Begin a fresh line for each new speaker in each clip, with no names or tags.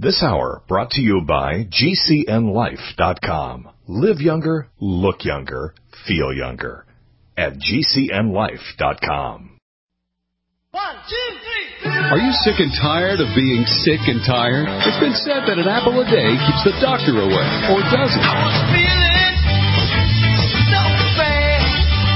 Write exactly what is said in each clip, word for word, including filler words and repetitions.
This hour brought to you by G C N life dot com. Live younger, look younger, feel younger at G C N life dot com.
One, two, three.
Are you sick and tired of being sick and tired? It's been said that an apple a day keeps the doctor away, or does it?
I was feeling so bad.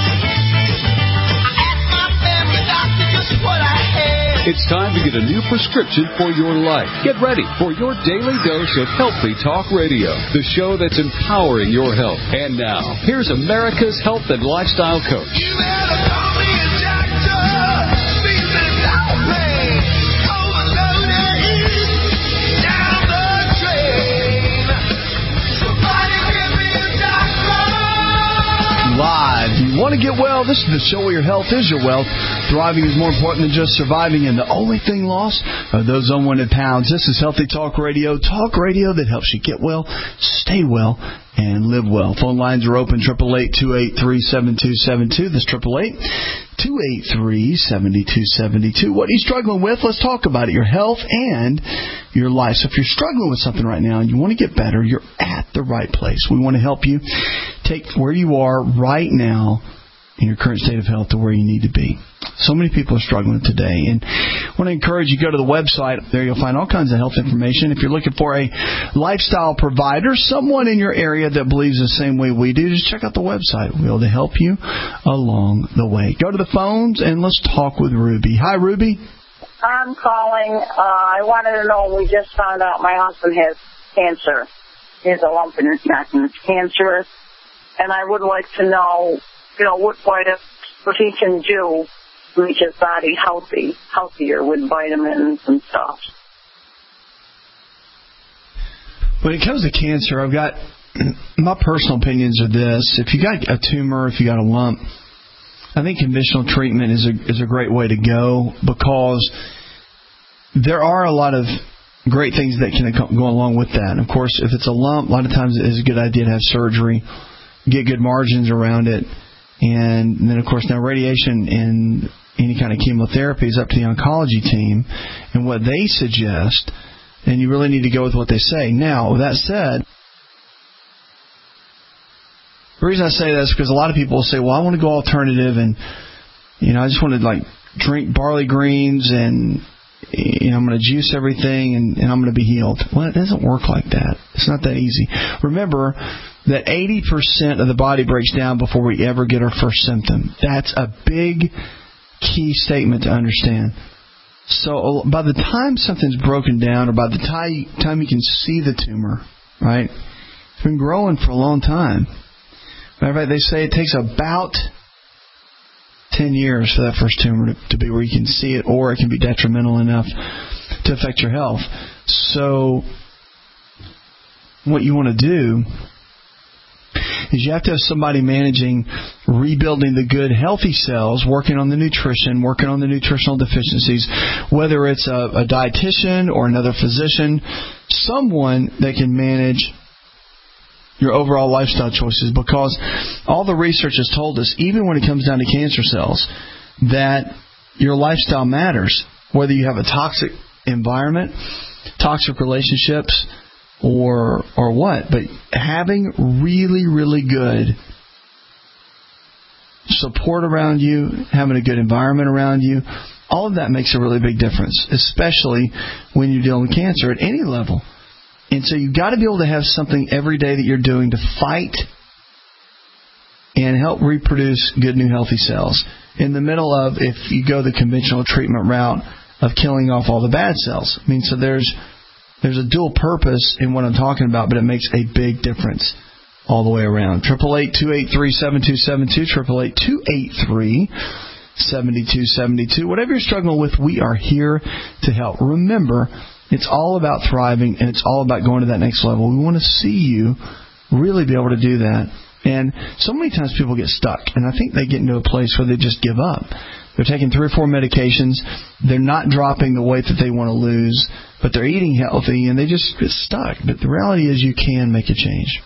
I asked my family doctor just what I had.
It's time to get a new prescription for your life. Get ready for your daily dose of Healthy Talk Radio, the show that's empowering your health. And now, here's America's health and lifestyle coach.
You better call me a doctor. Feeling so bad. Overloaded. Down the drain. Somebody give me a doctor.
Live. You want to get well? This is the show where your health is your wealth. Thriving is more important than just surviving, and the only thing lost are those unwanted pounds. This is Healthy Talk Radio, talk radio that helps you get well, stay well, and live well. Phone lines are open, eight eight eight, two eight three, seven two seven two. That's eight eight eight, two eight three, seven two seven two. What are you struggling with? Let's talk about it, your health and your life. So if you're struggling with something right now and you want to get better, you're at the right place. We want to help you take where you are right now in your current state of health to where you need to be. So many people are struggling today, and I want to encourage you to go to the website. There you'll find all kinds of health information. If you're looking for a lifestyle provider, someone in your area that believes the same way we do, just check out the website. We'll be able to help you along the way. Go to the phones, and let's talk with Ruby. Hi, Ruby.
I'm calling. Uh, I wanted to know, we just found out my husband has cancer. He has a lump in his neck, and it's cancerous. And I would like to know, you know, what, what, if, what he can do to make his body healthy, healthier with vitamins and stuff.
When it comes to cancer, I've got, my personal opinions are this. If you got a tumor, if you got a lump, I think conventional treatment is a, is a great way to go, because there are a lot of great things that can go along with that. And of course, if it's a lump, a lot of times it is a good idea to have surgery, get good margins around it. And then, of course, now radiation and any kind of chemotherapy is up to the oncology team and what they suggest, and you really need to go with what they say. Now, with that said, the reason I say that is because a lot of people will say, well, I want to go alternative, and, you know, I just want to, like, drink barley greens, and, you know, I'm going to juice everything, and, and I'm going to be healed. Well, it doesn't work like that. It's not that easy. Remember that eighty percent of the body breaks down before we ever get our first symptom. That's a big key statement to understand. So by the time something's broken down, or by the time you can see the tumor, right, it's been growing for a long time. Matter of fact, they say it takes about ten years for that first tumor to, to be where you can see it, or it can be detrimental enough to affect your health. So what you want to do is you have to have somebody managing rebuilding the good, healthy cells, working on the nutrition, working on the nutritional deficiencies, whether it's a, a dietitian or another physician, someone that can manage your overall lifestyle choices, because all the research has told us, even when it comes down to cancer cells, that your lifestyle matters, whether you have a toxic environment, toxic relationships, or or what. But having really, really good support around you, having a good environment around you, all of that makes a really big difference, especially when you're dealing with cancer at any level. And so you've got to be able to have something every day that you're doing to fight and help reproduce good, new, healthy cells. In the middle of, if you go the conventional treatment route of killing off all the bad cells. I mean, so there's there's a dual purpose in what I'm talking about, but it makes a big difference all the way around. eight eight eight, two eight three, seven two seven two, eight eight eight, two eight three, seven two seven two. Whatever you're struggling with, we are here to help. Remember, it's all about thriving, and it's all about going to that next level. We want to see you really be able to do that. And so many times people get stuck, and I think they get into a place where they just give up. They're taking three or four medications. They're not dropping the weight that they want to lose, but they're eating healthy, and they just get stuck. But the reality is you can make a change.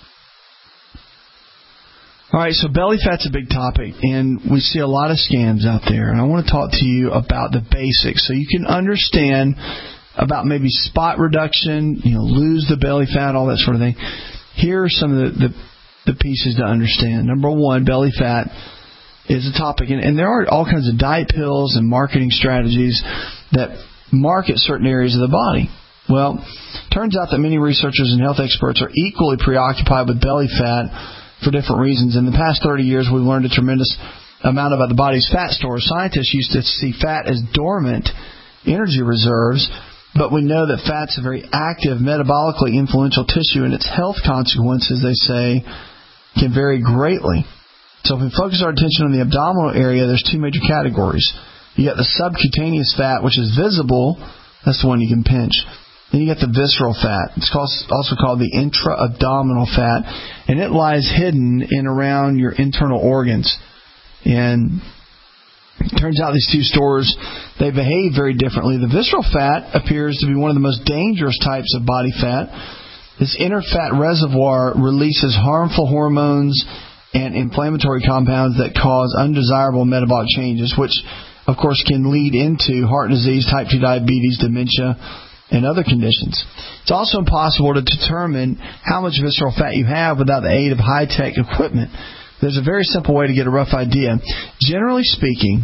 All right, so belly fat's a big topic, and we see a lot of scams out there. And I want to talk to you about the basics so you can understand about maybe spot reduction, you know, lose the belly fat, all that sort of thing. Here are some of the, the, the pieces to understand. Number one, belly fat is a topic, and, and there are all kinds of diet pills and marketing strategies that market certain areas of the body. Well, turns out that many researchers and health experts are equally preoccupied with belly fat for different reasons. In the past thirty years, we've learned a tremendous amount about the body's fat stores. Scientists used to see fat as dormant energy reserves, but we know that fat's a very active, metabolically influential tissue, and its health consequences, they say, can vary greatly. So if we focus our attention on the abdominal area, there's two major categories. You got the subcutaneous fat, which is visible. That's the one you can pinch. Then you get the visceral fat. It's also called the intra-abdominal fat, and it lies hidden in around your internal organs. And it turns out these two stores, they behave very differently. The visceral fat appears to be one of the most dangerous types of body fat. This inner fat reservoir releases harmful hormones and inflammatory compounds that cause undesirable metabolic changes, which, of course, can lead into heart disease, type two diabetes, dementia, and other conditions. It's also impossible to determine how much visceral fat you have without the aid of high-tech equipment. There's a very simple way to get a rough idea. Generally speaking,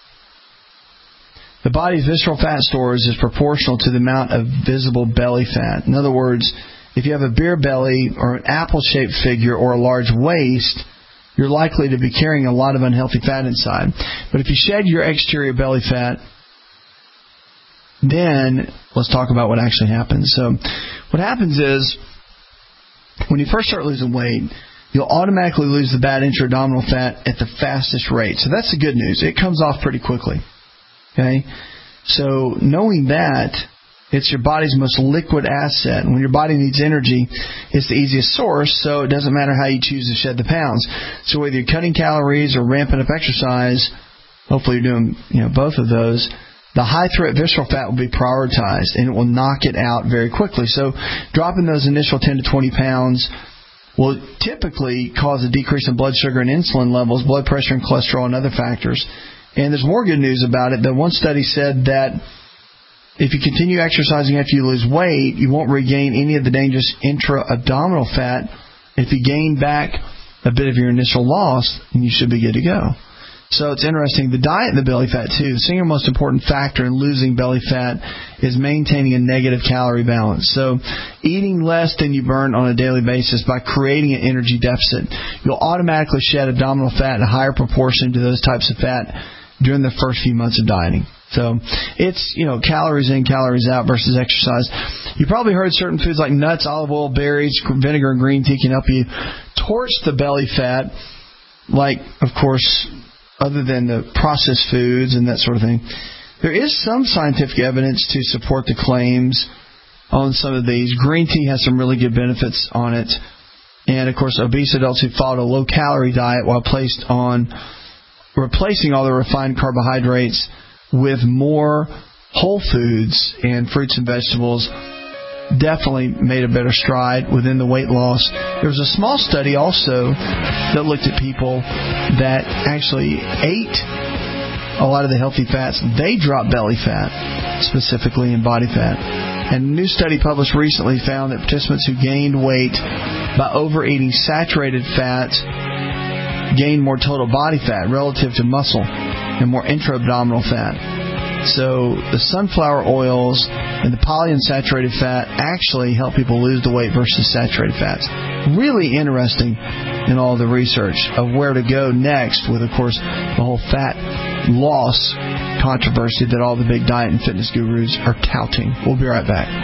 the body's visceral fat stores is proportional to the amount of visible belly fat. In other words, if you have a beer belly or an apple-shaped figure or a large waist, you're likely to be carrying a lot of unhealthy fat inside. But if you shed your exterior belly fat, then let's talk about what actually happens. So what happens is, when you first start losing weight, you'll automatically lose the bad intra-abdominal fat at the fastest rate. So that's the good news. It comes off pretty quickly. Okay? So knowing that, it's your body's most liquid asset. And when your body needs energy, it's the easiest source, so it doesn't matter how you choose to shed the pounds. So whether you're cutting calories or ramping up exercise, hopefully you're doing, you know, both of those, the high-threat visceral fat will be prioritized, and it will knock it out very quickly. So dropping those initial ten to twenty pounds will typically cause a decrease in blood sugar and insulin levels, blood pressure and cholesterol and other factors. And there's more good news about it. The one study said that if you continue exercising after you lose weight, you won't regain any of the dangerous intra-abdominal fat. If you gain back a bit of your initial loss, then you should be good to go. So it's interesting. The diet and the belly fat, too. The single most important factor in losing belly fat is maintaining a negative calorie balance. So eating less than you burn on a daily basis by creating an energy deficit, you'll automatically shed abdominal fat in a higher proportion to those types of fat during the first few months of dieting. So it's, you know, calories in, calories out versus exercise. You probably heard certain foods like nuts, olive oil, berries, vinegar, and green tea can help you torch the belly fat, like, of course, other than the processed foods and that sort of thing. There is some scientific evidence to support the claims on some of these. Green tea has some really good benefits on it. And, of course, obese adults who followed a low-calorie diet while placed on replacing all the refined carbohydrates with more whole foods and fruits and vegetables definitely made a better stride within the weight loss. There was a small study also that looked at people that actually ate a lot of the healthy fats. They dropped belly fat, specifically in body fat. And a new study published recently found that participants who gained weight by overeating saturated fats gained more total body fat relative to muscle and more intra-abdominal fat. So the sunflower oils and the polyunsaturated fat actually help people lose the weight versus saturated fats. Really interesting in all the research of where to go next with, of course, the whole fat loss controversy that all the big diet and fitness gurus are touting. We'll be right back.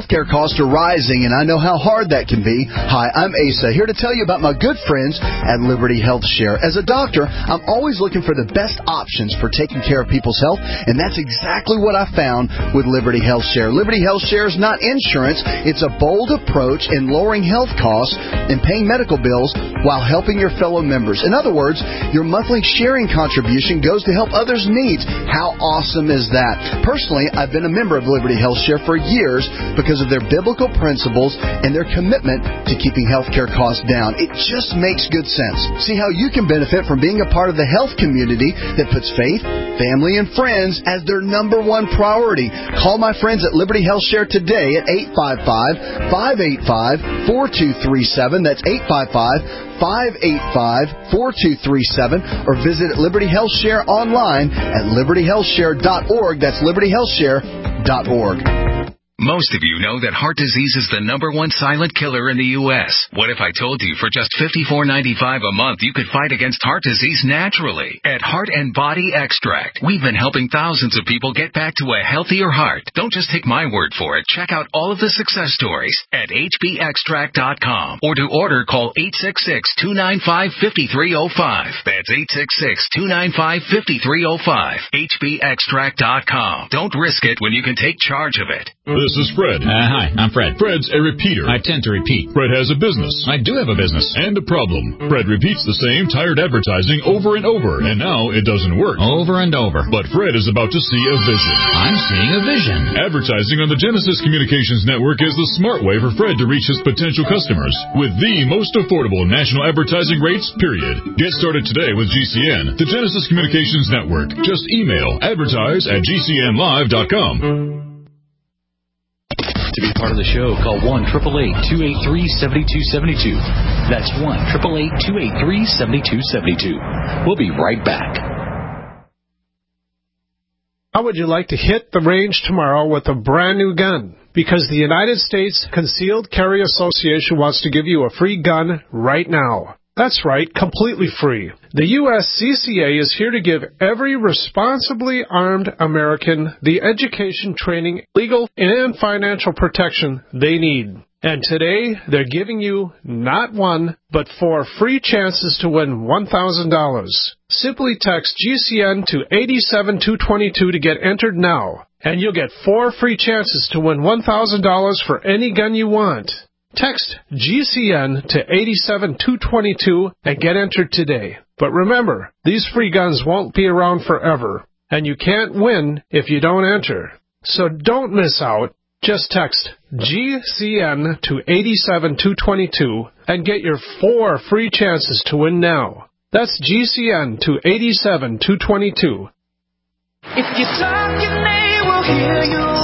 Healthcare costs are rising, and I know how hard that can be. Hi, I'm Asa, here to tell you about my good friends at Liberty Health Share. As a doctor, I'm always looking for the best options for taking care of people's health, and that's exactly what I found with Liberty Health Share. Liberty Health Share is not insurance. It's a bold approach in lowering health costs and paying medical bills while helping your fellow members. In other words, your monthly sharing contribution goes to help others' needs. How awesome is that? Personally, I've been a member of Liberty Health Share for years because of their biblical principles and their commitment to keeping healthcare costs down. It just makes good sense. See how you can benefit from being a part of the health community that puts faith, family, and friends as their number one priority. Call my friends at Liberty Health Share today at eight five five, five eight five, four two three seven. That's eight five five, five eight five, four two three seven. Or visit Liberty Health Share online at liberty health share dot org. That's liberty health share dot org.
Most of you know that heart disease is the number one silent killer in the U S What if I told you for just fifty-four ninety-five a month you could fight against heart disease naturally? At Heart and Body Extract, we've been helping thousands of people get back to a healthier heart. Don't just take my word for it. Check out all of the success stories at h b extract dot com. Or to order, call eight six six, two nine five, five three zero five. That's eight six six, two nine five, five three zero five. h b extract dot com. Don't risk it when you can take charge of it.
This is Fred.
Uh, hi, I'm Fred.
Fred's a repeater.
I tend to repeat.
Fred has a business.
I do have a business.
And a problem. Fred repeats the same tired advertising over and over, and now it doesn't work.
Over and over.
But Fred is about to see a vision.
I'm seeing a vision.
Advertising on the Genesis Communications Network is the smart way for Fred to reach his potential customers with the most affordable national advertising rates, period. Get started today with G C N, the Genesis Communications Network. Just email advertise at g c n live dot com.
To be part of the show, call one eight eight eight, two eight three, seven two seven two. That's one eight eight eight, two eight three, seven two seven two. We'll be right back.
How would you like to hit the range tomorrow with a brand new gun? Because the United States Concealed Carry Association wants to give you a free gun right now. That's right, completely free. The U S C C A is here to give every responsibly armed American the education, training, legal, and financial protection they need. And today, they're giving you not one, but four free chances to win one thousand dollars. Simply text G C N to eight seven two two two to get entered now, and you'll get four free chances to win one thousand dollars for any gun you want. Text G C N to eight seven two two two and get entered today. But remember, these free guns won't be around forever, and you can't win if you don't enter. So don't miss out. Just text G C N to eight seven two two two and get your four free chances to win now. That's G C N to eight seven two two two.
If you talk, your name will hear you.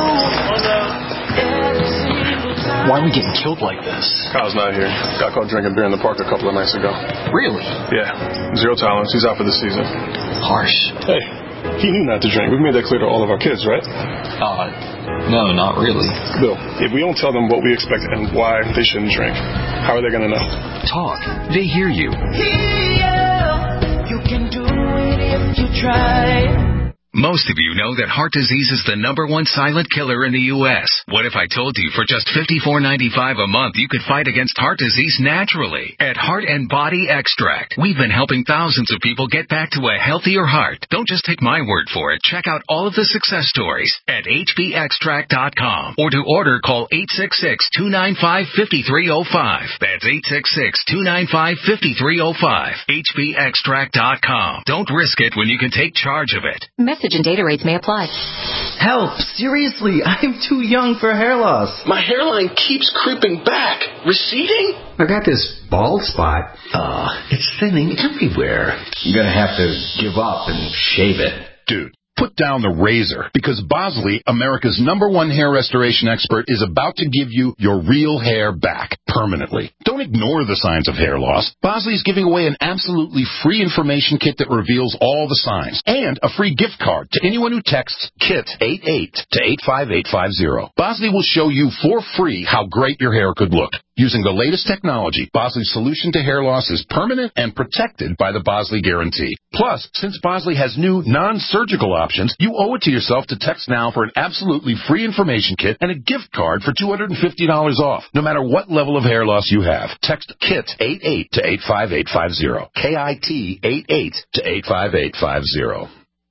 Why are we getting killed like this?
Kyle's not here. Got caught drinking beer in the park a couple of nights ago.
Really?
Yeah. Zero tolerance. He's out for the season.
Harsh.
Hey, he knew not to drink. We've made that clear to all of our kids, right?
Uh, no, not really.
Bill, if we don't tell them what we expect and why they shouldn't drink, how are they going to know?
Talk. They hear you.
Yeah, you can do it if you try.
Most of you know that heart disease is the number one silent killer in the U S What if I told you for just fifty-four ninety-five a month you could fight against heart disease naturally? At Heart and Body Extract, we've been helping thousands of people get back to a healthier heart. Don't just take my word for it. Check out all of the success stories at h b extract dot com. Or to order, call eight six six, two nine five, five three zero five. That's eight six six, two nine five, five three zero five. h b extract dot com. Don't risk it when you can take charge of it.
Message and data rates may apply.
Help! Seriously, I'm too young for hair loss.
My hairline keeps creeping back. Receding?
I got this bald spot. Uh, it's thinning everywhere. I'm gonna have to give up and shave it.
Dude, put down the razor, because Bosley, America's number one hair restoration expert, is about to give you your real hair back. permanently. Don't ignore the signs of hair loss. Bosley is giving away an absolutely free information kit that reveals all the signs and a free gift card to anyone who texts KIT eighty-eight to eight five eight five zero. Bosley will show you for free how great your hair could look. Using the latest technology, Bosley's solution to hair loss is permanent and protected by the Bosley Guarantee. Plus, since Bosley has new non-surgical options, you owe it to yourself to text now for an absolutely free information kit and a gift card for two hundred fifty dollars off, no matter what level of hair loss you have. Text KIT eighty-eight to eight five eight five zero. K I T eighty-eight to eight five eight five zero.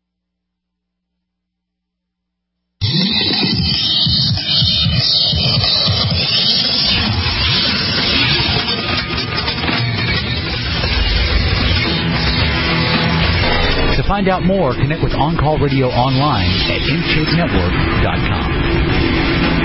To find out more, connect with On Call Radio online at in shape network dot com.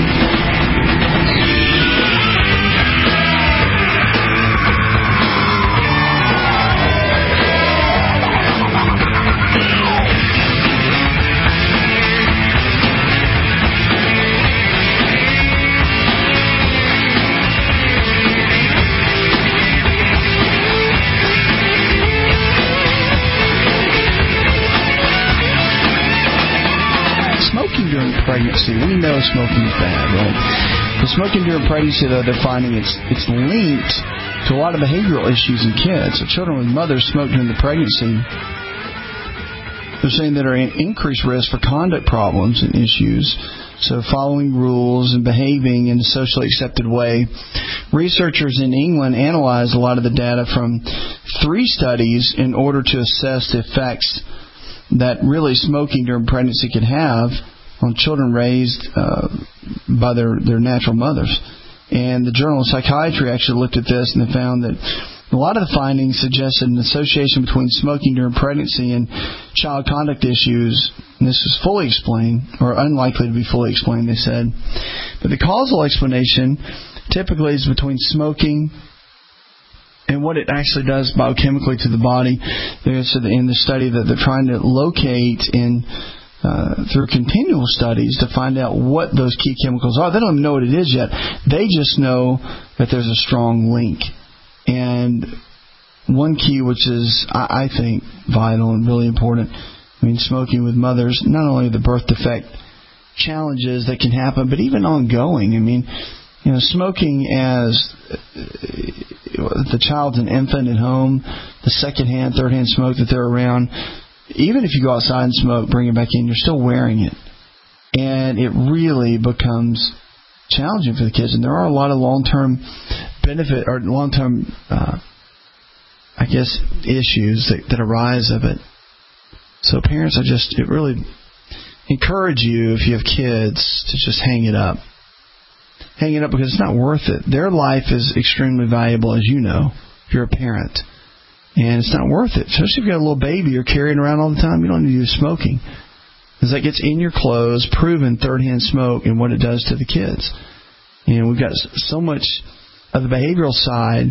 During pregnancy, we know smoking is bad, right? But smoking during pregnancy, though, they're finding it's it's linked to a lot of behavioral issues in kids. So children with mothers smoke during the pregnancy, they're saying that are in increased risk for conduct problems and issues. So following rules and behaving in a socially accepted way. Researchers in England analyzed a lot of the data from three studies in order to assess the effects that really smoking during pregnancy could have on children raised uh, by their, their natural mothers. And the Journal of Psychiatry actually looked at this, and they found that a lot of the findings suggested an association between smoking during pregnancy and child conduct issues. And this is fully explained, or unlikely to be fully explained, they said. But the causal explanation typically is between smoking and what it actually does biochemically to the body. They said in the study that they're trying to locate in Uh, through continual studies to find out what those key chemicals are. They don't even know what it is yet. They just know that there's a strong link. And one key, which is, I, I think, vital and really important, I mean, smoking with mothers, not only the birth defect challenges that can happen, but even ongoing. I mean, you know, smoking as the child's an infant at home, the secondhand, third-hand smoke that they're around, even if you go outside and smoke, bring it back in, you're still wearing it. And it really becomes challenging for the kids. And there are a lot of long-term benefit, or long-term, uh, I guess, issues that, that arise of it. So parents, I just, it really encourage you, if you have kids, to just hang it up. Hang it up because it's not worth it. Their life is extremely valuable, as you know, if you're a parent. And it's not worth it. Especially if you've got a little baby you're carrying around all the time, you don't need to do smoking. Because that gets in your clothes, proven third-hand smoke and what it does to the kids. And we've got so much of the behavioral side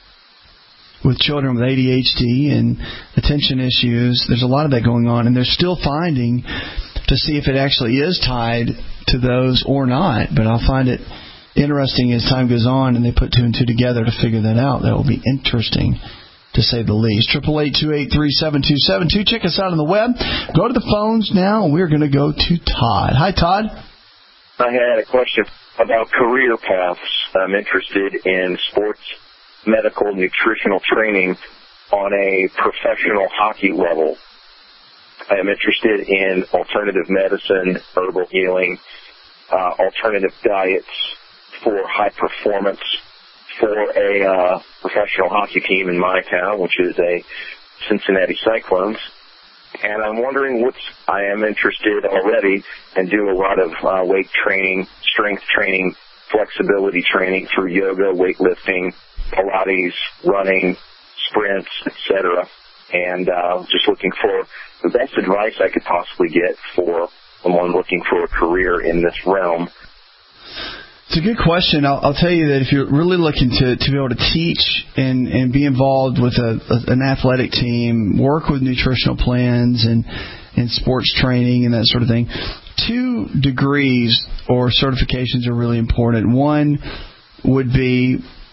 with children with A D H D and attention issues. There's a lot of that going on. And they're still finding to see if it actually is tied to those or not. But I'll find it interesting as time goes on and they put two and two together to figure that out. That will be interesting, to say the least. Triple eight two eight three seven two seven two. Check us out on the web. Go to the phones now. We're going to go to Todd. Hi, Todd.
I had a question about career paths. I'm interested in sports, medical, nutritional training on a professional hockey level. I am interested in alternative medicine, herbal healing, uh, alternative diets for high performance for a uh, professional hockey team in my town, which is a Cincinnati Cyclones. And I'm wondering what's, I am interested already and do a lot of uh, weight training, strength training, flexibility training through yoga, weightlifting, Pilates, running, sprints, et cetera. And uh, just looking for the best advice I could possibly get for someone looking for a career in this realm.
It's a good question. I'll, I'll tell you that if you're really looking to, to be able to teach and, and be involved with a, a, an athletic team, work with nutritional plans and, and sports training and that sort of thing, two degrees or certifications are really important. One would be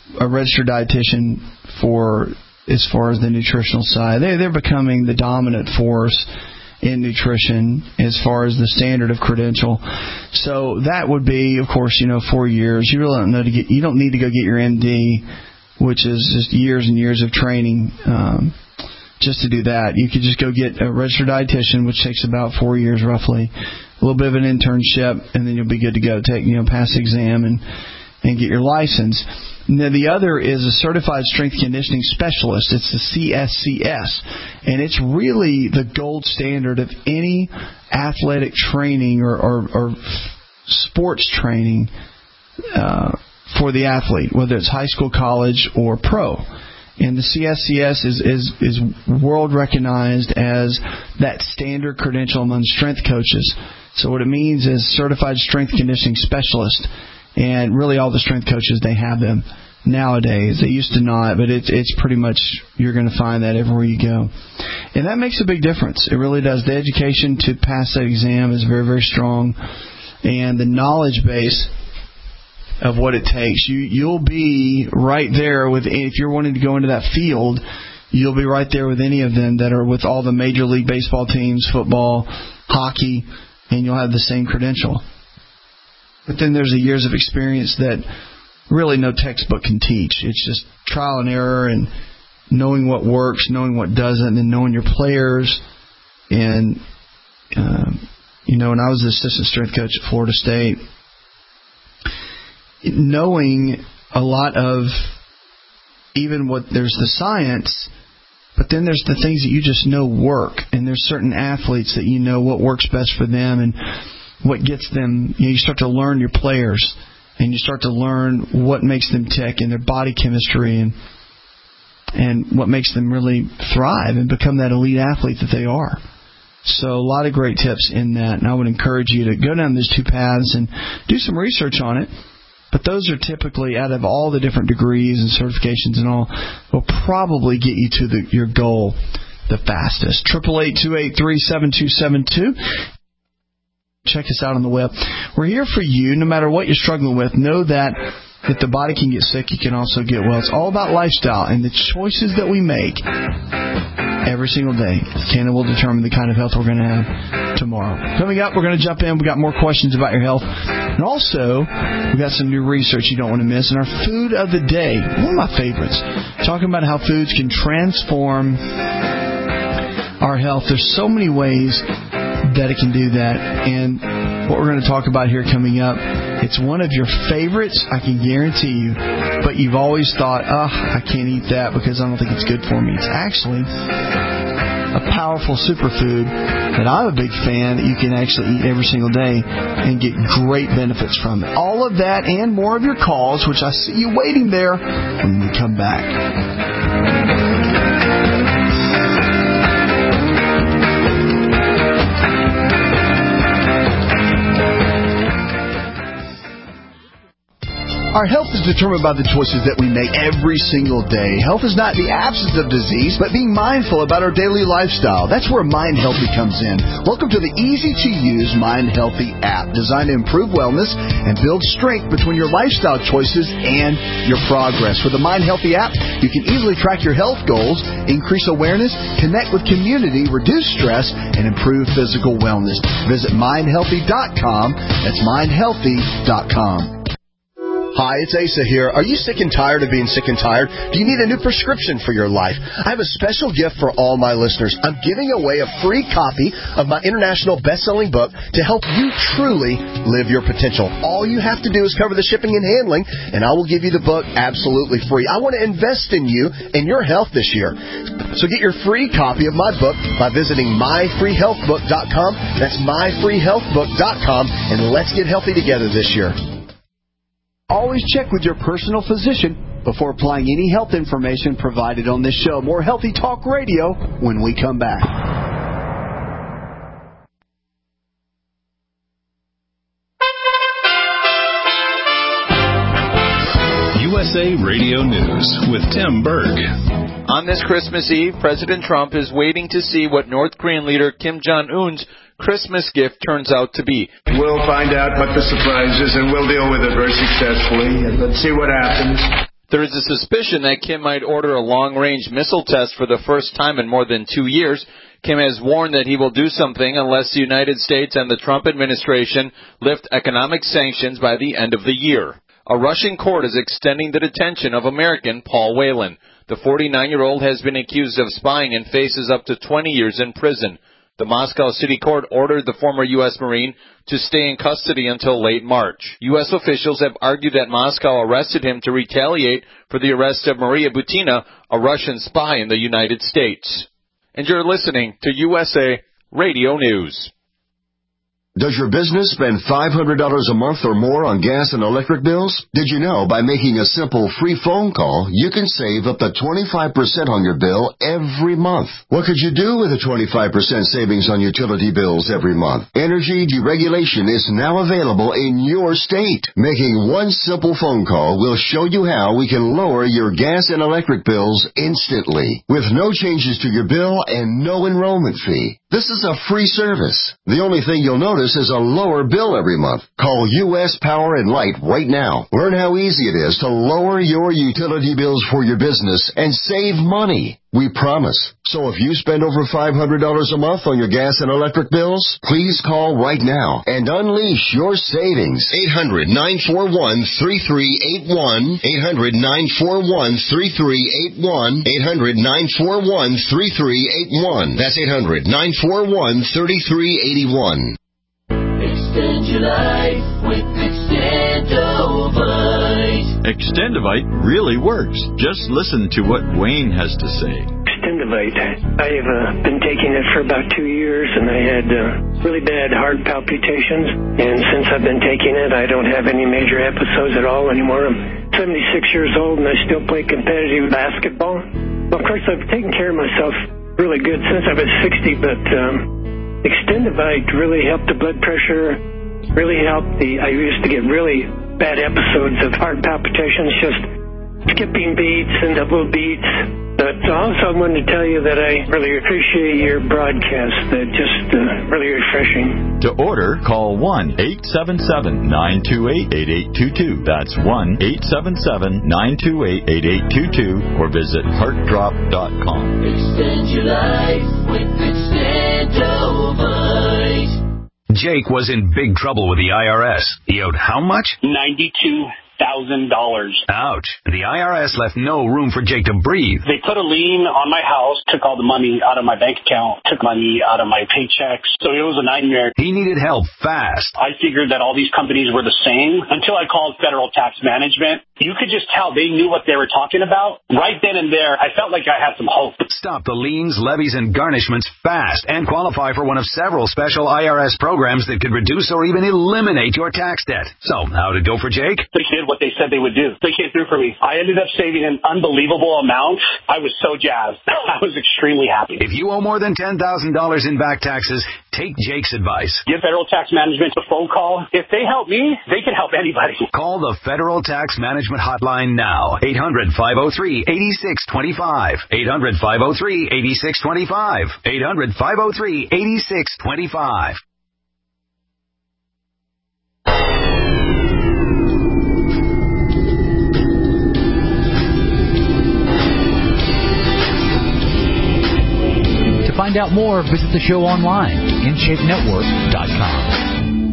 a registered dietitian for as far as the nutritional side. They they're becoming the dominant force in nutrition as far as the standard of credential. So that would be, of course, you know, four years. You really don't know to get. You don't need to go get your M D, which is just years and years of training. Um, just to do that, you could just go get a registered dietitian, which takes about four years roughly, a little bit of an internship, and then you'll be good to go. Take, you know, pass the exam and and get your license. And then the other is a certified strength conditioning specialist. It's the C S C S, and it's really the gold standard of any athletic training or, or, or sports training uh, for the athlete, whether it's high school, college, or pro. And the C S C S is, is, is world recognized as that standard credential among strength coaches. So what it means is certified strength conditioning specialist. And really all the strength coaches, they have them nowadays. They used to not, but it's it's pretty much, you're going to find that everywhere you go. And that makes a big difference. It really does. The education to pass that exam is very, very strong. And the knowledge base of what it takes, you, you'll be right there with, if you're wanting to go into that field, you'll be right there with any of them that are with all the Major League Baseball teams, football, hockey, and you'll have the same credential. But then there's the years of experience that really no textbook can teach. It's just trial and error and knowing what works, knowing what doesn't, and knowing your players. And, um, you know, when I was the assistant strength coach at Florida State, knowing a lot of even what there's the science, but then there's the things that you just know work. And there's certain athletes that you know what works best for them and what gets them, you know, you start to learn your players and you start to learn what makes them tick and their body chemistry and and what makes them really thrive and become that elite athlete that they are. So a lot of great tips in that, and I would encourage you to go down those two paths and do some research on it. But those are typically, out of all the different degrees and certifications and all, will probably get you to the, your goal the fastest. eight eight eight, two eight three, seven two seven two. Check us out on the web. We're here for you no matter what you're struggling with. Know that if the body can get sick, you can also get well. It's all about lifestyle and the choices that we make every single day can and will determine the kind of health we're going to have tomorrow. Coming up, we're going to jump in. We've got more questions about your health. And also, we've got some new research you don't want to miss. And our food of the day, one of my favorites, talking about how foods can transform our health. There's so many ways that it can do that. And what we're going to talk about here coming up, it's one of your favorites, I can guarantee you, but you've always thought, oh, I can't eat that because I don't think it's good for me. It's actually a powerful superfood that I'm a big fan that you can actually eat every single day and get great benefits from it. All of that and more of your calls, which I see you waiting there when we come back.
Our health is determined by the choices that we make every single day. Health is not the absence of disease, but being mindful about our daily lifestyle. That's where Mind Healthy comes in. Welcome to the easy-to-use Mind Healthy app, designed to improve wellness and build strength between your lifestyle choices and your progress. With the Mind Healthy app, you can easily track your health goals, increase awareness, connect with community, reduce stress, and improve physical wellness. Visit mind healthy dot com. That's mind healthy dot com. Hi, it's Asa here. Are you sick and tired of being sick and tired? Do you need a new prescription for your life? I have a special gift for all my listeners. I'm giving away a free copy of my international best-selling book to help you truly live your potential. All you have to do is cover the shipping and handling, and I will give you the book absolutely free. I want to invest in you and your health this year. So get your free copy of my book by visiting my free health book dot com. That's my free health book dot com, and let's get healthy together this year. Always check with your personal physician before applying any health information provided on this show. More Healthy Talk Radio when we come back.
U S A Radio News with Tim Berg.
On this Christmas Eve, President Trump is waiting to see what North Korean leader Kim Jong-un's Christmas gift turns out to be.
We'll find out what the surprise is, and we'll deal with it very successfully. And let's see what happens.
There is a suspicion that Kim might order a long-range missile test for the first time in more than two years. Kim has warned that he will do something unless the United States and the Trump administration lift economic sanctions by the end of the year. A Russian court is extending the detention of American Paul Whelan. The forty-nine-year-old has been accused of spying and faces up to twenty years in prison. The Moscow City Court ordered the former U S Marine to stay in custody until late March. U S officials have argued that Moscow arrested him to retaliate for the arrest of Maria Butina, a Russian spy in the United States. And you're listening to U S A Radio News.
Does your business spend five hundred dollars a month or more on gas and electric bills? Did you know by making a simple free phone call, you can save up to twenty-five percent on your bill every month? What could you do with a twenty-five percent savings on utility bills every month? Energy deregulation is now available in your state. Making one simple phone call will show you how we can lower your gas and electric bills instantly, with no changes to your bill and no enrollment fee. This is a free service. The only thing you'll notice is a lower bill every month. Call U S Power and Light right now. Learn how easy it is to lower your utility bills for your business and save money. We promise. So if you spend over five hundred dollars a month on your gas and electric bills, please call right now and unleash your savings. eight hundred, nine four one, three three eight one. eight hundred, nine four one, three three eight one. eight hundred, nine four one, three three eight one. That's eight hundred, nine four one, three three eight one.
Extend your life with Extendovite.
Extendovite really works. Just listen to what Wayne has to say.
Extendovite. I have uh, been taking it for about two years, and I had uh, really bad heart palpitations. And since I've been taking it, I don't have any major episodes at all anymore. I'm seventy-six years old, and I still play competitive basketball. Well, of course, I've taken care of myself really good since I was sixty, but um, Extendovite really helped the blood pressure, really helped the, I used to get really bad episodes of heart palpitations, just skipping beats and double beats. But also I wanted to tell you that I really appreciate your broadcast. They're just uh, really refreshing.
To order, call one eight seven seven, nine two eight, eight eight two two. That's one eight seven seven, nine two eight, eight eight two two or visit heart drop dot com.
Extend your life with Extendovite.
Jake was in big trouble with the I R S. He owed how much?
ninety-two thousand dollars.
Ouch. The I R S left no room for Jake to breathe.
They put a lien on my house, took all the money out of my bank account, took money out of my paychecks. So it was a nightmare.
He needed help fast.
I figured that all these companies were the same until I called Federal Tax Management. You could just tell they knew what they were talking about. Right then and there, I felt like I had some hope.
Stop the liens, levies, and garnishments fast and qualify for one of several special I R S programs that could reduce or even eliminate your tax debt. So, how'd it go for Jake?
They did what they said they would do. They came through for me. I ended up saving an unbelievable amount. I was so jazzed. I was extremely happy.
If you owe more than ten thousand dollars in back taxes, take Jake's advice.
Give Federal Tax Management a phone call. If they help me, they can help anybody.
Call the Federal Tax Management Hotline now. eight hundred, five oh three, eight six two five. eight hundred, five oh three, eight six two five. eight hundred, five oh three, eight six two five.
To find out more, visit the show online, in shape network dot com.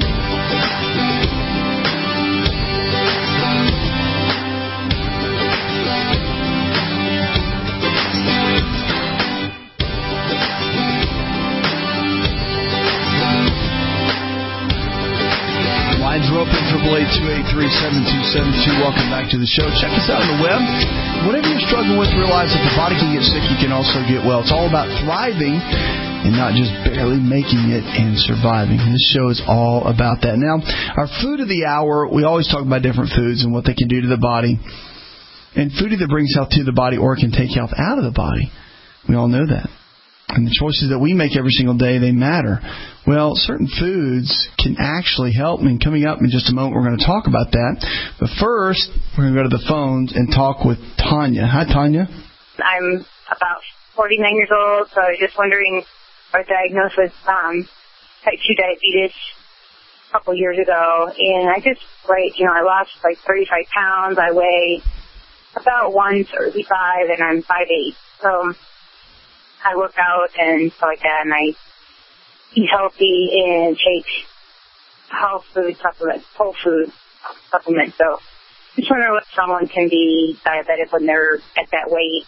Lines are open, triple eight, two eight three, seven two seven two. Welcome back to the show. Check us out on the web. Whatever you're struggling with, realize that the body can get sick, you can also get well. It's all about thriving and not just barely making it and surviving. This show is all about that. Now, our food of the hour, we always talk about different foods and what they can do to the body. And food either brings health to the body or can take health out of the body. We all know that. And the choices that we make every single day, they matter. Well, certain foods can actually help. And coming up in just a moment, we're going to talk about that. But first, we're going to go to the phones and talk with Tanya. Hi, Tanya.
I'm about forty-nine years old, so I was just wondering, I was diagnosed with um, type two diabetes a couple years ago. And I just, like, you know, I lost like thirty-five pounds. I weigh about one thirty-five, and I'm five eight. So I work out and stuff like that, and I eat healthy and take health food supplements, whole food supplements. So just wondering if someone can be diabetic when they're at that weight.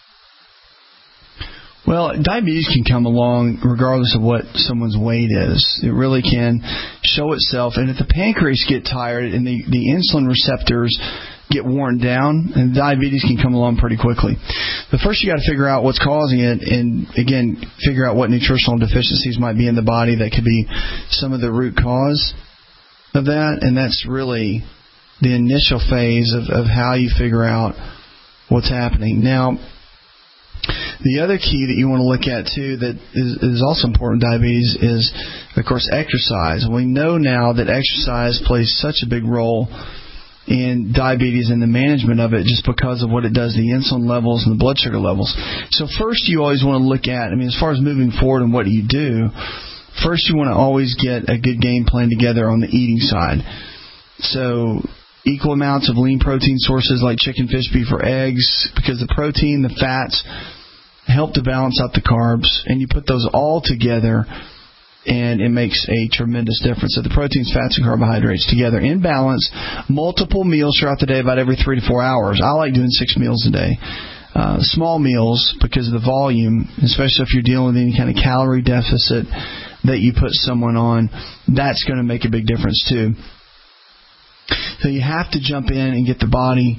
Well, diabetes can come along regardless of what someone's weight is. It really can show itself. And if the pancreas get tired and the, the insulin receptors get worn down, and diabetes can come along pretty quickly. But first you got to figure out what's causing it, and again, figure out what nutritional deficiencies might be in the body that could be some of the root cause of that. And that's really the initial phase of, of how you figure out what's happening. Now, the other key that you want to look at, too, that is, is also important in diabetes is, of course, exercise. We know now that exercise plays such a big role in diabetes and the management of it just because of what it does to the insulin levels and the blood sugar levels. So first you always want to look at, I mean, as far as moving forward and what do you do, first you want to always get a good game plan together on the eating side. So equal amounts of lean protein sources like chicken, fish, beef, or eggs, because the protein, the fats, help to balance out the carbs, and you put those all together, and it makes a tremendous difference. So the proteins, fats, and carbohydrates together in balance, multiple meals throughout the day, about every three to four hours. I like doing six meals a day. Uh, small meals, because of the volume, especially if you're dealing with any kind of calorie deficit that you put someone on, that's going to make a big difference too. So you have to jump in and get the body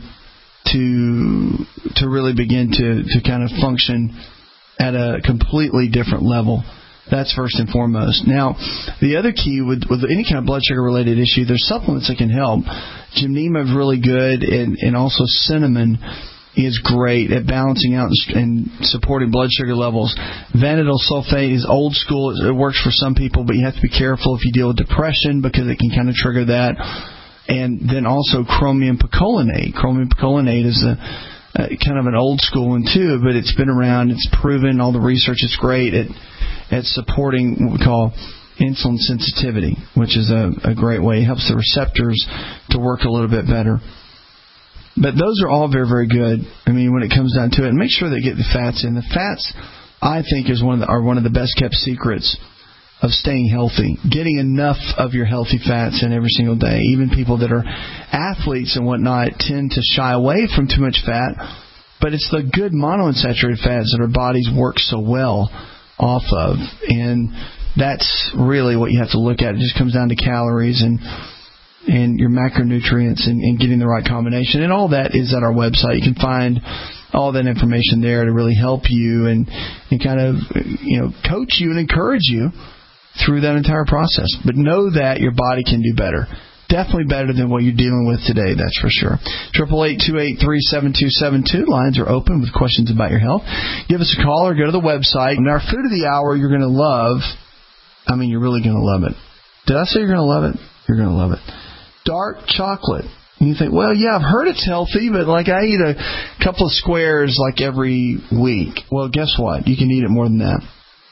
to to really begin to, to kind of function at a completely different level. That's first and foremost. Now, the other key with, with any kind of blood sugar related issue, there's supplements that can help. Gymnema is really good, and, and also cinnamon is great at balancing out and supporting blood sugar levels. Vanadyl sulfate is old school. It works for some people, but you have to be careful if you deal with depression because it can kind of trigger that. And then also chromium picolinate. Chromium picolinate is a, a kind of an old school one too, but it's been around. It's proven. All the research is great at at supporting what we call insulin sensitivity, which is a, a great way. It helps the receptors to work a little bit better. But those are all very, very good. I mean, when it comes down to it, and make sure they get the fats in. The fats, I think, is one of the, are one of the best kept secrets of staying healthy. Getting enough of your healthy fats in every single day. Even people that are athletes and whatnot tend to shy away from too much fat, but it's the good monounsaturated fats that our bodies work so well off of, and that's really what you have to look at. It just comes down to calories and and your macronutrients and, and getting the right combination, and all that is at our website. You can find all that information there to really help you and, and kind of, you know, coach you and encourage you through that entire process. But know that your body can do better. Definitely better than what you're dealing with today, that's for sure. triple eight, two eight three, seven two seven two. Lines are open with questions about your health. Give us a call or go to the website. And our food of the hour you're going to love. I mean, you're really going to love it. Did I say you're going to love it? You're going to love it. Dark chocolate. And you think, well, yeah, I've heard it's healthy, but like I eat a couple of squares like every week. Well, guess what? You can eat it more than that.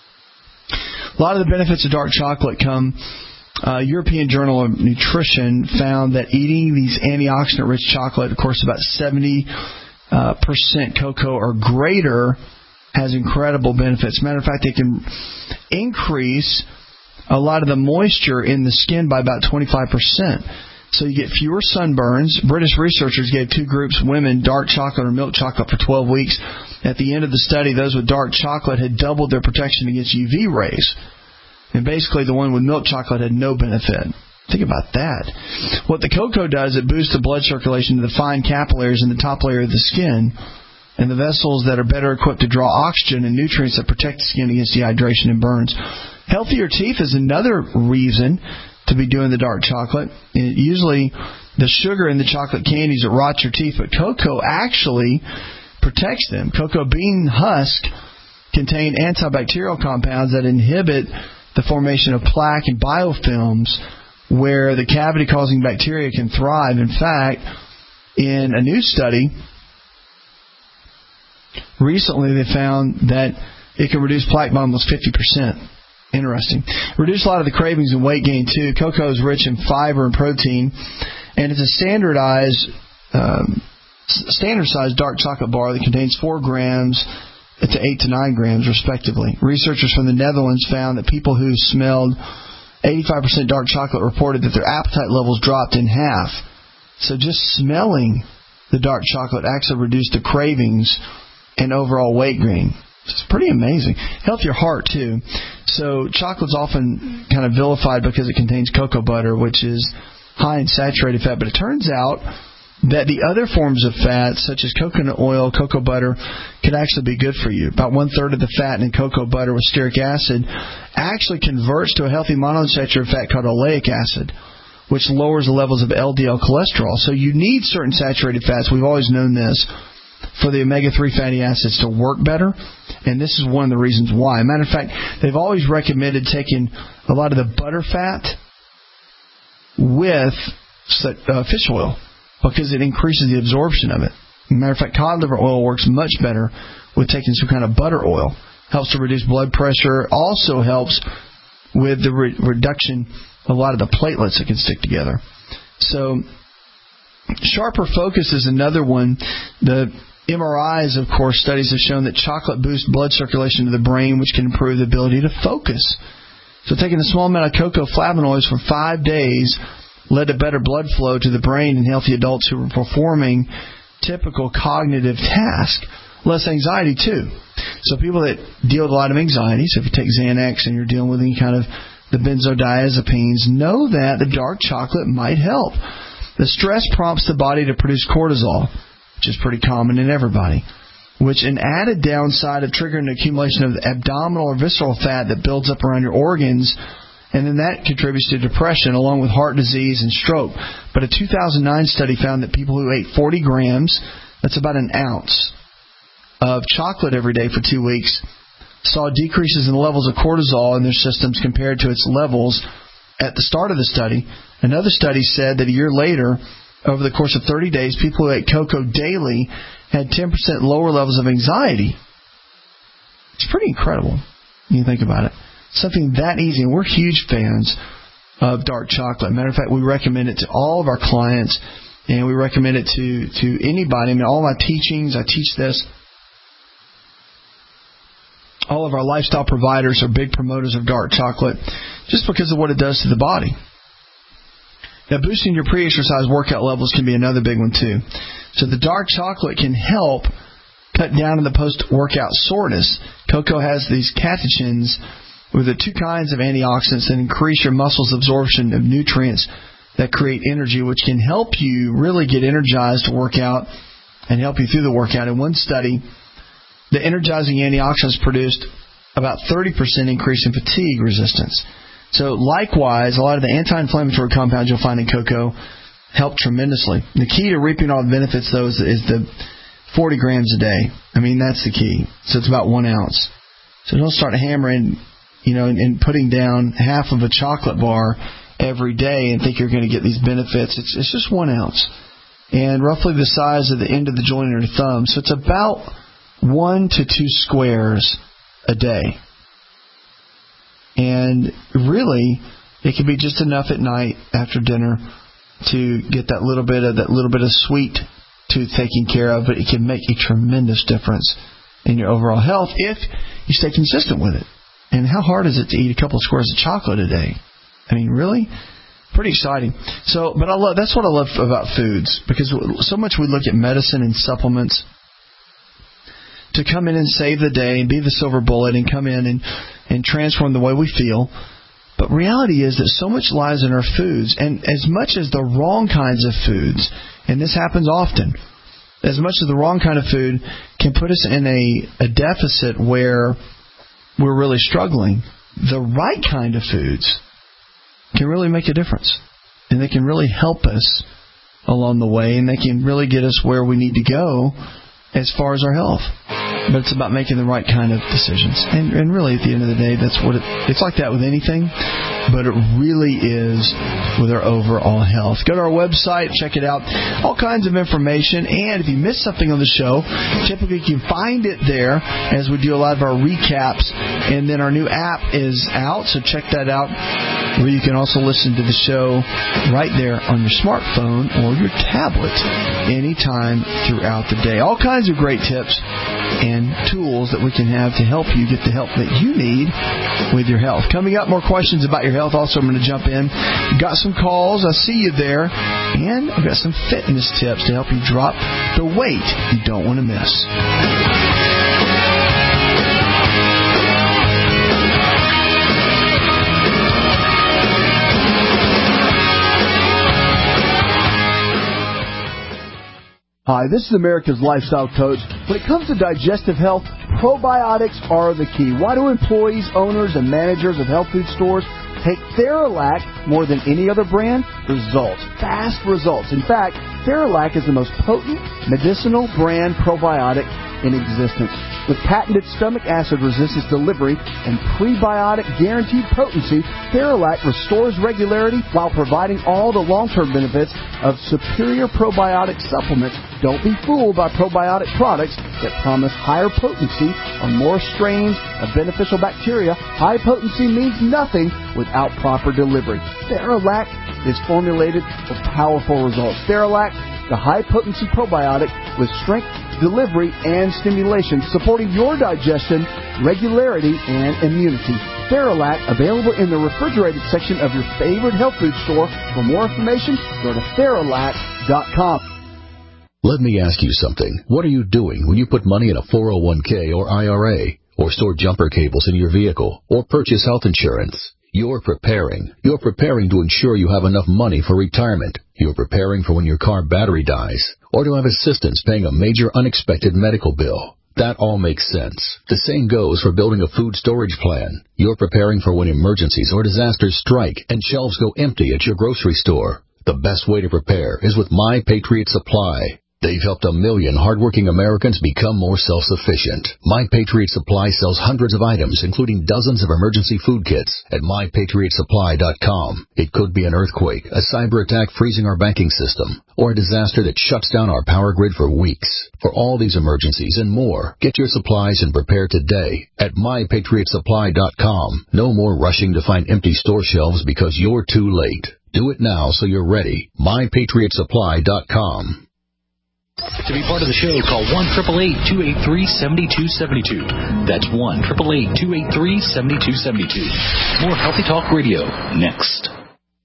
A lot of the benefits of dark chocolate come. Uh, European Journal of Nutrition found that eating these antioxidant-rich chocolate, of course, about seventy uh, percent cocoa or greater, has incredible benefits. Matter of fact, they can increase a lot of the moisture in the skin by about twenty-five percent. So you get fewer sunburns. British researchers gave two groups, women, dark chocolate or milk chocolate for twelve weeks. At the end of the study, those with dark chocolate had doubled their protection against U V rays. And basically the one with milk chocolate had no benefit. Think about that. What the cocoa does, it boosts the blood circulation to the fine capillaries in the top layer of the skin and the vessels that are better equipped to draw oxygen and nutrients that protect the skin against dehydration and burns. Healthier teeth is another reason to be doing the dark chocolate. It, usually the sugar in the chocolate candies that rot your teeth, but cocoa actually protects them. Cocoa bean husk contain antibacterial compounds that inhibit the formation of plaque and biofilms where the cavity-causing bacteria can thrive. In fact, in a new study, recently they found that it can reduce plaque by almost fifty percent. Interesting. Reduce a lot of the cravings and weight gain, too. Cocoa is rich in fiber and protein, and it's a standardized um, standard-sized dark chocolate bar that contains four grams to eight to nine grams, respectively. Researchers from the Netherlands found that people who smelled eighty-five percent dark chocolate reported that their appetite levels dropped in half. So just smelling the dark chocolate actually reduced the cravings and overall weight gain. It's pretty amazing. Help your heart, too. So chocolate's often kind of vilified because it contains cocoa butter, which is high in saturated fat. But it turns out that the other forms of fat, such as coconut oil, cocoa butter, can actually be good for you. About one-third of the fat in cocoa butter with stearic acid actually converts to a healthy monounsaturated fat called oleic acid, which lowers the levels of L D L cholesterol. So you need certain saturated fats. We've always known this, for the omega three fatty acids to work better, and this is one of the reasons why. Matter of fact, they've always recommended taking a lot of the butter fat with uh, fish oil because it increases the absorption of it. Matter of fact, cod liver oil works much better with taking some kind of butter oil. Helps to reduce blood pressure. Also helps with the re- reduction of a lot of the platelets that can stick together. So sharper focus is another one. The M R Is, of course, studies have shown that chocolate boosts blood circulation to the brain, which can improve the ability to focus. So taking a small amount of cocoa flavonoids for five days led to better blood flow to the brain in healthy adults who were performing typical cognitive tasks. Less anxiety, too. So people that deal with a lot of anxiety, so if you take Xanax and you're dealing with any kind of the benzodiazepines, know that the dark chocolate might help. The stress prompts the body to produce cortisol, which is pretty common in everybody, which an added downside of triggering the accumulation of abdominal or visceral fat that builds up around your organs, and then that contributes to depression along with heart disease and stroke. But a two thousand nine study found that people who ate forty grams, that's about an ounce, of chocolate every day for two weeks, saw decreases in the levels of cortisol in their systems compared to its levels at the start of the study. Another study said that a year later, over the course of thirty days, people who ate cocoa daily had ten percent lower levels of anxiety. It's pretty incredible when you think about it. Something that easy, and we're huge fans of dark chocolate. Matter of fact, we recommend it to all of our clients, and we recommend it to, to anybody. I mean, all my teachings, I teach this. All of our lifestyle providers are big promoters of dark chocolate just because of what it does to the body. Now, boosting your pre-exercise workout levels can be another big one, too. So the dark chocolate can help cut down on the post-workout soreness. Cocoa has these catechins, with the two kinds of antioxidants that increase your muscles' absorption of nutrients that create energy, which can help you really get energized to work out and help you through the workout. In one study, the energizing antioxidants produced about thirty percent increase in fatigue resistance. So likewise, a lot of the anti-inflammatory compounds you'll find in cocoa help tremendously. The key to reaping all the benefits, though, is, is the forty grams a day. I mean, that's the key. So it's about one ounce. So don't start hammering, you know, and, and putting down half of a chocolate bar every day and think you're going to get these benefits. It's, it's just one ounce. And roughly the size of the end of the joint of your thumb. So it's about one to two squares a day. And really, it can be just enough at night after dinner to get that little bit of that little bit of sweet tooth taken care of, but it can make a tremendous difference in your overall health if you stay consistent with it. And how hard is it to eat a couple of squares of chocolate a day? I mean, really? Pretty exciting. So, but I love that's what I love about foods, because so much we look at medicine and supplements to come in and save the day and be the silver bullet and come in and, and transform the way we feel. But reality is that so much lies in our foods, and as much as the wrong kinds of foods, and this happens often, as much as the wrong kind of food can put us in a, a deficit where we're really struggling, the right kind of foods can really make a difference. And they can really help us along the way, and they can really get us where we need to go as far as our health. But it's about making the right kind of decisions. And, and really, at the end of the day, that's what it, it's like that with anything, but it really is with our overall health. Go to our website, check it out. All kinds of information. And if you missed something on the show, typically you can find it there as we do a lot of our recaps. And then our new app is out, so check that out. where you can also listen to the show right there on your smartphone or your tablet anytime throughout the day. All kinds of great tips and tools that we can have to help you get the help that you need with your health. Coming up, more questions about your health. Also, I'm going to jump in. Got some calls. I see you there. And I've got some fitness tips to help you drop the weight you don't want to miss.
Hi, this is America's Lifestyle Coach. When it comes to digestive health, probiotics are the key. Why do employees, owners, and managers of health food stores take Theralac more than any other brand? Results. Fast results. In fact, Theralac is the most potent medicinal brand probiotic in existence. With patented stomach acid resistance delivery and prebiotic guaranteed potency, Theralac restores regularity while providing all the long-term benefits of superior probiotic supplements. Don't be fooled by probiotic products that promise higher potency or more strains of beneficial bacteria. High potency means nothing without proper delivery. Theralac is formulated for powerful results. Theralac, the high-potency probiotic with strength, delivery, and stimulation, supporting your digestion, regularity, and immunity. Theralac, available in the refrigerated section of your favorite health food store. For more information, go to Theralac dot com.
Let me ask you something. What are you doing when you put money in a four oh one k or I R A, or store jumper cables in your vehicle, or purchase health insurance? You're preparing. You're preparing to ensure you have enough money for retirement. You're preparing for when your car battery dies, or to have assistance paying a major unexpected medical bill. That all makes sense. The same goes for building a food storage plan. You're preparing for when emergencies or disasters strike and shelves go empty at your grocery store. The best way to prepare is with My Patriot Supply. They've helped a million hardworking Americans become more self-sufficient. My Patriot Supply sells hundreds of items, including dozens of emergency food kits at my patriot supply dot com. It could be an earthquake, a cyber attack freezing our banking system, or a disaster that shuts down our power grid for weeks. For all these emergencies and more, get your supplies and prepare today at my patriot supply dot com. No more rushing to find empty store shelves because you're too late. Do it now so you're ready. my patriot supply dot com.
To be part of the show, call one eight eight eight, two eight three, seven two seven two. That's one eight eight eight, two eight three, seven two seven two. More Healthy Talk Radio next.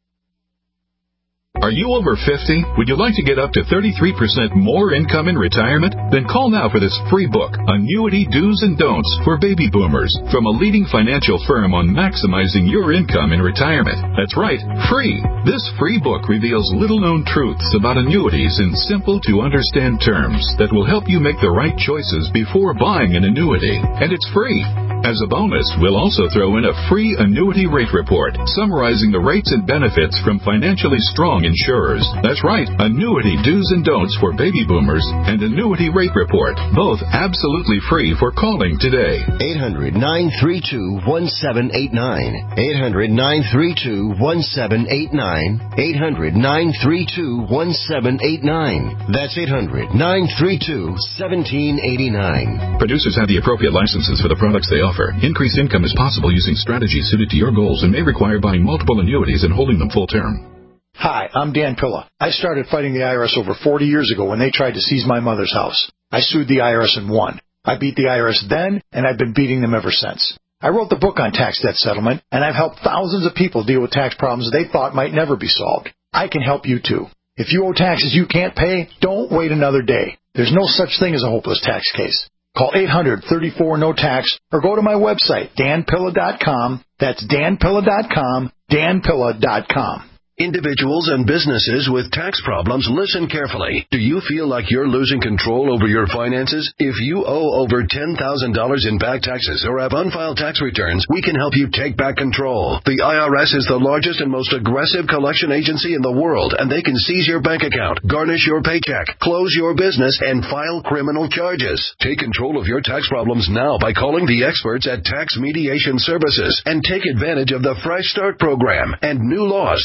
Are you over fifty? Would you like to get up to thirty-three percent more income in retirement? Then call now for this free book, Annuity Do's and Don'ts for Baby Boomers, from a leading financial firm on maximizing your income in retirement. That's right, free. This free book reveals little-known truths about annuities in simple-to-understand terms that will help you make the right choices before buying an annuity. And it's free. As a bonus, we'll also throw in a free annuity rate report summarizing the rates and benefits from financially strong insurers. That's right, Annuity Do's and Don'ts for Baby Boomers and Annuity Rate Report, both absolutely free for calling today.
eight hundred, nine three two, one seven eight nine. eight hundred, nine three two, one seven eight nine. eight hundred, nine three two, one seven eight nine. That's eight hundred, nine three two, one seven eight nine.
Producers have the appropriate licenses for the products they offer. Increased income is possible using strategies suited to your goals and may require buying multiple annuities and holding them full term.
Hi, I'm Dan Pilla. I started fighting the I R S over forty years ago when they tried to seize my mother's house. I sued the I R S and won. I beat the I R S then, and I've been beating them ever since. I wrote the book on tax debt settlement, and I've helped thousands of people deal with tax problems they thought might never be solved. I can help you too. If you owe taxes you can't pay, don't wait another day. There's no such thing as a hopeless tax case. Call eight hundred, thirty-four, no tax or go to my website, dan pilla dot com. That's dan pilla dot com, dan pilla dot com.
Individuals and businesses with tax problems, listen carefully. Do you feel like you're losing control over your finances? If you owe over ten thousand dollars in back taxes or have unfiled tax returns, we can help you take back control. The I R S is the largest and most aggressive collection agency in the world, and they can seize your bank account, garnish your paycheck, close your business, and file criminal charges. Take control of your tax problems now by calling the experts at Tax Mediation Services and take advantage of the Fresh Start program and new laws that may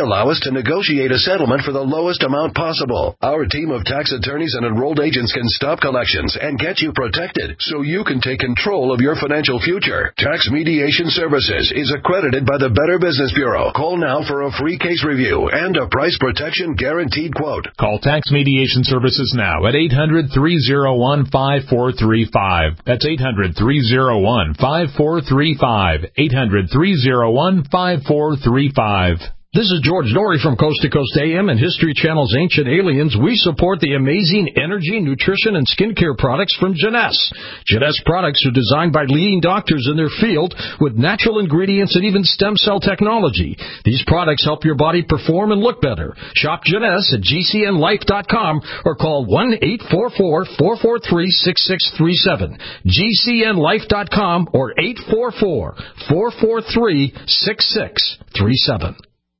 allow us to negotiate a settlement for the lowest amount possible. Our team of tax attorneys and enrolled agents can stop collections and get you protected so you can take control of your financial future. Tax Mediation Services is accredited by the Better Business Bureau. Call now for a free case review and a price protection guaranteed quote.
Call Tax Mediation Services now at eight hundred, three oh one, five four three five. That's eight hundred, three oh one, five four three five. eight hundred, three oh one, five four three five.
This is George Norrie from Coast to Coast A M and History Channel's Ancient Aliens. We support the amazing energy, nutrition, and skincare products from Jeunesse. Jeunesse products are designed by leading doctors in their field with natural ingredients and even stem cell technology. These products help your body perform and look better. Shop Jeunesse at G C N life dot com or call one eight four four, four four three, six six three seven. G C N life dot com or eight four four, four four three, six six three seven.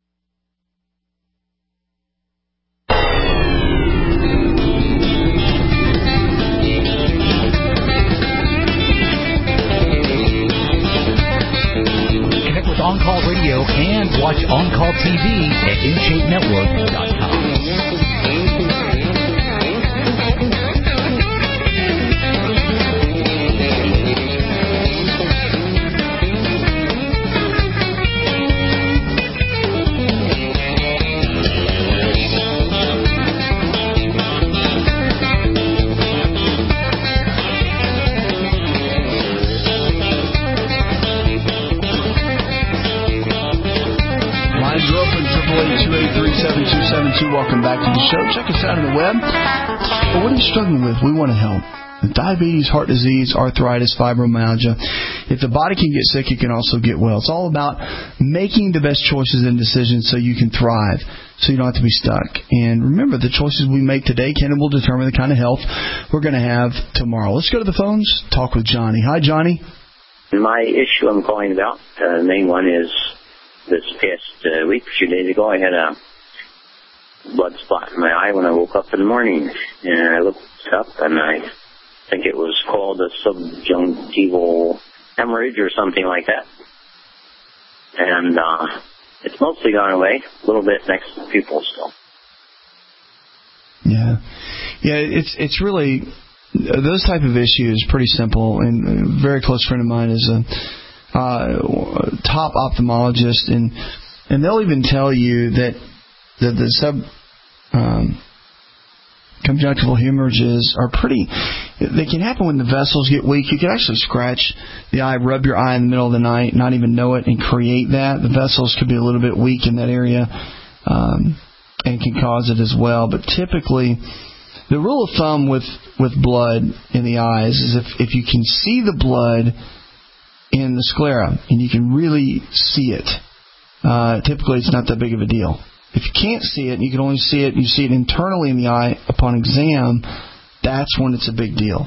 On Call Radio and watch On Call T V at in shape network dot com.
Welcome back to the show. Check us out on the web. But what are you struggling with? We want to help. Diabetes, heart disease, arthritis, fibromyalgia. If the body can get sick, it can also get well. It's all about making the best choices and decisions so you can thrive, so you don't have to be stuck. And remember, the choices we make today can and will determine the kind of health we're going to have tomorrow. Let's go to the phones. Talk with Johnny. Hi, Johnny.
My issue I'm calling about, uh, the main one is this past uh, week, a few days ago, I had a blood spot in my eye when I woke up in the morning, and I looked up, and I think it was called a subjunctival hemorrhage or something like that. And uh, it's mostly gone away, a little bit next to the pupil still.
Yeah, yeah, it's it's really those type of issues pretty simple. And a very close friend of mine is a uh, top ophthalmologist, and and they'll even tell you that. The, the sub um, conjunctival hemorrhages are pretty, they can happen when the vessels get weak. You can actually scratch the eye, rub your eye in the middle of the night, not even know it, and create that. The vessels could be a little bit weak in that area um, and can cause it as well. But typically, the rule of thumb with, with blood in the eyes is if, if you can see the blood in the sclera and you can really see it, uh, typically it's not that big of a deal. If you can't see it, and you can only see it, and you see it internally in the eye upon exam, that's when it's a big deal.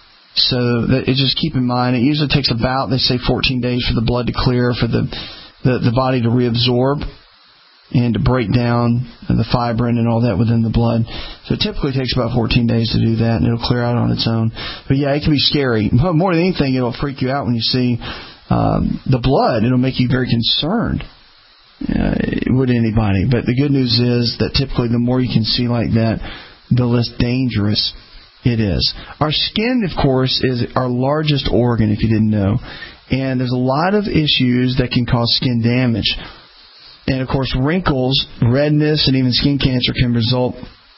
So that, it just keep in mind, it usually takes about, they say, fourteen days for the blood to clear, for the, the, the body to reabsorb and to break down the fibrin and all that within the blood. So it typically takes about fourteen days to do that, and it'll clear out on its own. But yeah, it can be scary. More than anything, it'll freak you out when you see um, the blood. It'll make you very concerned. Uh, would anybody. But the good news is that typically the more you can see like that, the less dangerous it is. Our skin, of course, is our largest organ, if you didn't know. And there's a lot of issues that can cause skin damage. And, of course, wrinkles, redness, and even skin cancer can result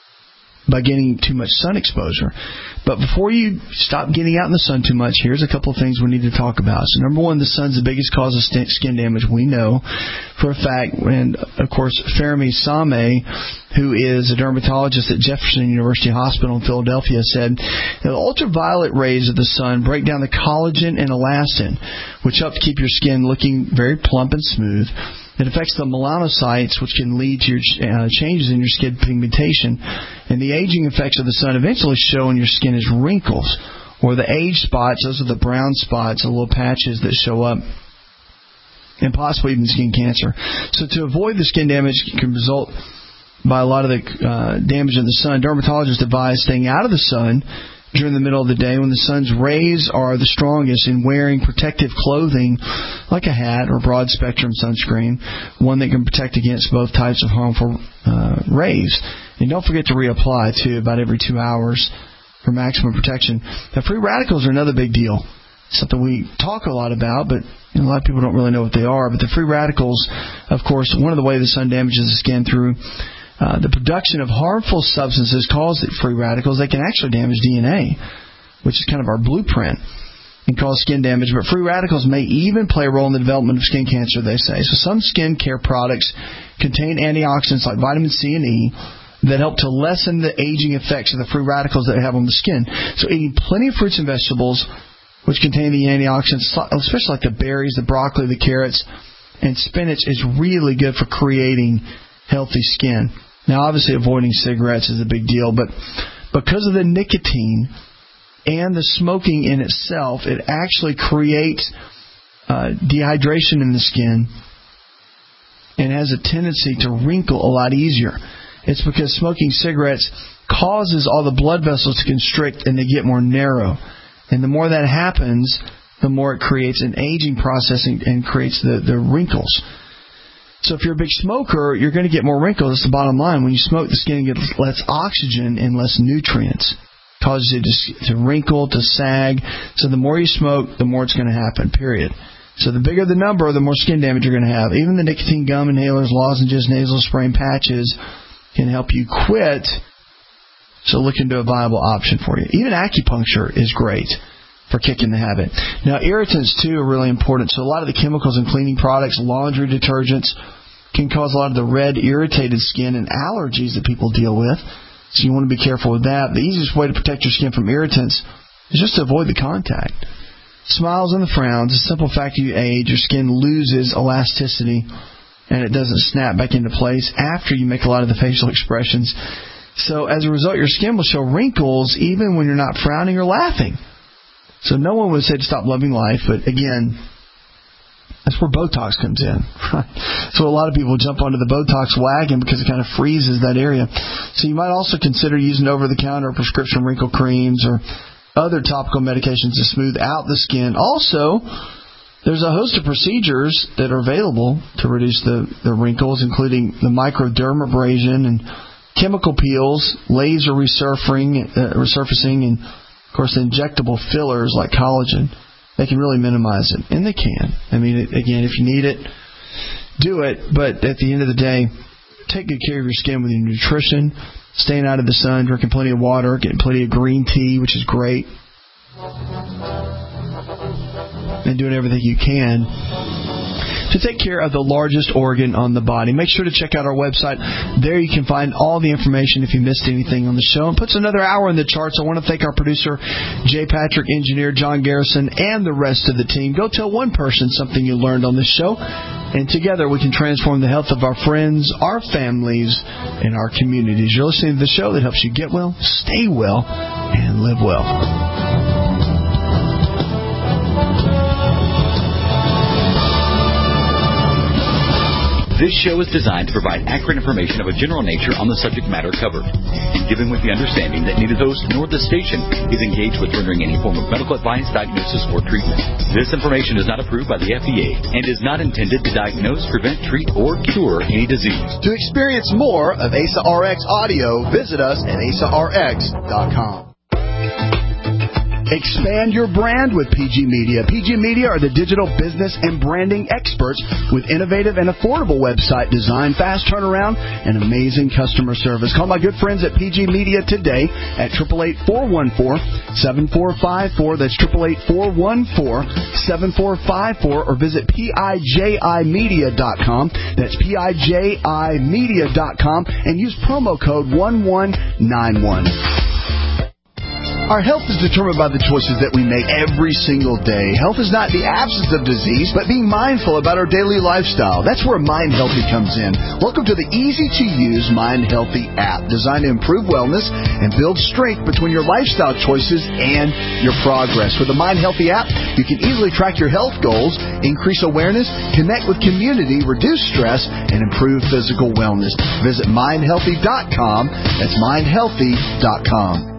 by getting too much sun exposure. But before you stop getting out in the sun too much, here's a couple of things we need to talk about. So number one, the sun's the biggest cause of skin damage, we know for a fact. And, of course, Fermi Same, who is a dermatologist at Jefferson University Hospital in Philadelphia, said the ultraviolet rays of the sun break down the collagen and elastin, which help to keep your skin looking very plump and smooth. It affects the melanocytes, which can lead to your uh, changes in your skin pigmentation. And the aging effects of the sun eventually show in your skin as wrinkles, or the age spots. Those are the brown spots, the little patches that show up, and possibly even skin cancer. So to avoid the skin damage can result by a lot of the uh, damage in the sun, dermatologists advise staying out of the sun during the middle of the day when the sun's rays are the strongest, in wearing protective clothing like a hat or broad spectrum sunscreen, one that can protect against both types of harmful uh, rays. And don't forget to reapply, too, about every two hours for maximum protection. Now, free radicals are another big deal. Something we talk a lot about, but you know, a lot of people don't really know what they are. But the free radicals, of course, one of the ways the sun damages the skin through Uh, the production of harmful substances cause free radicals. They can actually damage D N A, which is kind of our blueprint, and cause skin damage. But free radicals may even play a role in the development of skin cancer, they say. So some skin care products contain antioxidants like vitamin C and E that help to lessen the aging effects of the free radicals that they have on the skin. So eating plenty of fruits and vegetables, which contain the antioxidants, especially like the berries, the broccoli, the carrots, and spinach, is really good for creating healthy skin. Now, obviously, avoiding cigarettes is a big deal, but because of the nicotine and the smoking in itself, it actually creates uh, dehydration in the skin and has a tendency to wrinkle a lot easier. It's because smoking cigarettes causes all the blood vessels to constrict and they get more narrow. And the more that happens, the more it creates an aging process and, and creates the, the wrinkles. So if you're a big smoker, you're going to get more wrinkles. That's the bottom line. When you smoke, the skin gets less oxygen and less nutrients. It causes it to, to wrinkle, to sag. So the more you smoke, the more it's going to happen, period. So the bigger the number, the more skin damage you're going to have. Even the nicotine gum inhalers, lozenges, nasal spray, and patches can help you quit. So look into a viable option for you. Even acupuncture is great for kicking the habit. Now, irritants, too, are really important. So a lot of the chemicals in cleaning products, laundry detergents, can cause a lot of the red, irritated skin and allergies that people deal with. So you want to be careful with that. The easiest way to protect your skin from irritants is just to avoid the contact. Smiles and the frowns, the simple fact that you age, your skin loses elasticity and it doesn't snap back into place after you make a lot of the facial expressions. So as a result, your skin will show wrinkles even when you're not frowning or laughing. So no one would say to stop loving life, but again, that's where Botox comes in. So a lot of people jump onto the Botox wagon because it kind of freezes that area. So you might also consider using over-the-counter prescription wrinkle creams or other topical medications to smooth out the skin. Also, there's a host of procedures that are available to reduce the, the wrinkles, including the microdermabrasion and chemical peels, laser resurfacing, uh, resurfacing, and of course, the injectable fillers like collagen. They can really minimize it, and they can. I mean, again, if you need it, do it. But at the end of the day, take good care of your skin with your nutrition, staying out of the sun, drinking plenty of water, getting plenty of green tea, which is great, and doing everything you can to take care of the largest organ on the body. Make sure to check out our website. There you can find all the information if you missed anything on the show. And puts another hour in the charts. I want to thank our producer, Jay Patrick, engineer John Garrison, and the rest of the team. Go tell one person something you learned on this show, and together we can transform the health of our friends, our families, and our communities. You're listening to the show that helps you get well, stay well, and live well.
This show is designed to provide accurate information of a general nature on the subject matter covered, and given with the understanding that neither host nor the station is engaged with rendering any form of medical advice, diagnosis, or treatment. This information is not approved by the F D A and is not intended to diagnose, prevent, treat, or cure any disease.
To experience more of A S A R X audio, visit us at A S A R X dot com. Expand your brand with P G Media. P G Media are the digital business and branding experts with innovative and affordable website design, fast turnaround, and amazing customer service. Call my good friends at P G Media today at eight eight eight, four one four, seven four five four. That's eight eight eight, four one four, seven four five four. Or visit P I J I media dot com. That's P I J I media dot com. And use promo code one one nine one. Our health is determined by the choices that we make every single day. Health is not the absence of disease, but being mindful about our daily lifestyle. That's where Mind Healthy comes in. Welcome to the easy-to-use Mind Healthy app, designed to improve wellness and build strength between your lifestyle choices and your progress. With the Mind Healthy app, you can easily track your health goals, increase awareness, connect with community, reduce stress, and improve physical wellness. Visit mind healthy dot com. That's mind healthy dot com.